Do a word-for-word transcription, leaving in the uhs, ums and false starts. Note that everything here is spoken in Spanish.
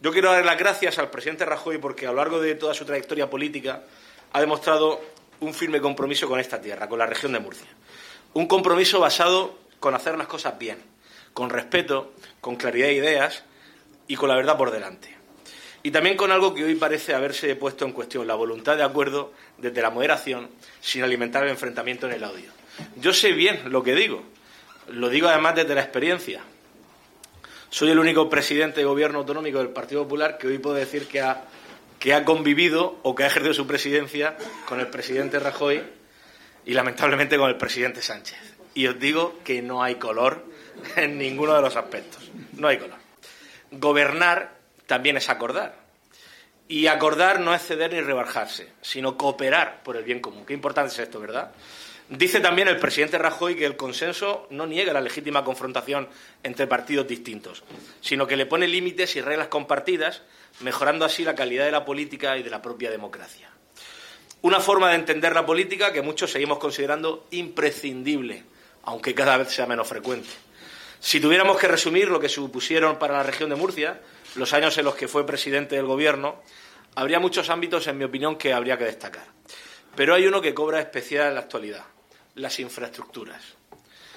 Yo quiero dar las gracias al presidente Rajoy porque a lo largo de toda su trayectoria política ha demostrado un firme compromiso con esta tierra, con la región de Murcia. Un compromiso basado con hacer las cosas bien, con respeto, con claridad de ideas y con la verdad por delante. Y también con algo que hoy parece haberse puesto en cuestión, la voluntad de acuerdo desde la moderación, sin alimentar el enfrentamiento en el odio. Yo sé bien lo que digo, lo digo además desde la experiencia. Soy el único presidente de gobierno autonómico del Partido Popular que hoy puedo decir que ha, que ha convivido o que ha ejercido su presidencia con el presidente Rajoy y lamentablemente con el presidente Sánchez. Y os digo que no hay color en ninguno de los aspectos. No hay color. Gobernar también es acordar. Y acordar no es ceder ni rebajarse, sino cooperar por el bien común. Qué importante es esto, ¿verdad? Dice también el presidente Rajoy que el consenso no niega la legítima confrontación entre partidos distintos, sino que le pone límites y reglas compartidas, mejorando así la calidad de la política y de la propia democracia. Una forma de entender la política que muchos seguimos considerando imprescindible, aunque cada vez sea menos frecuente. Si tuviéramos que resumir lo que supusieron para la región de Murcia los años en los que fue presidente del Gobierno, habría muchos ámbitos, en mi opinión, que habría que destacar. Pero hay uno que cobra especial en la actualidad: las infraestructuras.